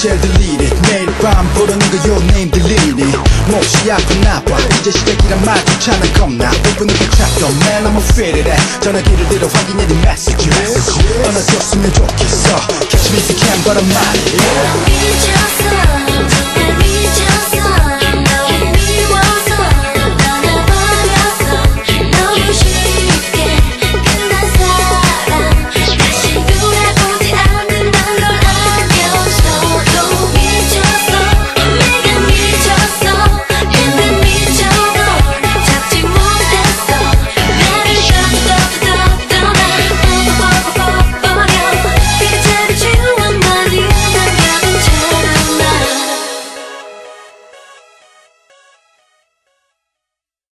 share delete it 매일 밤 부르는 거 your name delete it 몹시 아프나 봐 이제 시작이란 말 귀찮아 겁나 5분은 괜찮던 man I'm a fit it 전화기를 들어 확인해 네 message 전화 줬으면 좋겠어 Catch me if you can but I'm not it 잊었어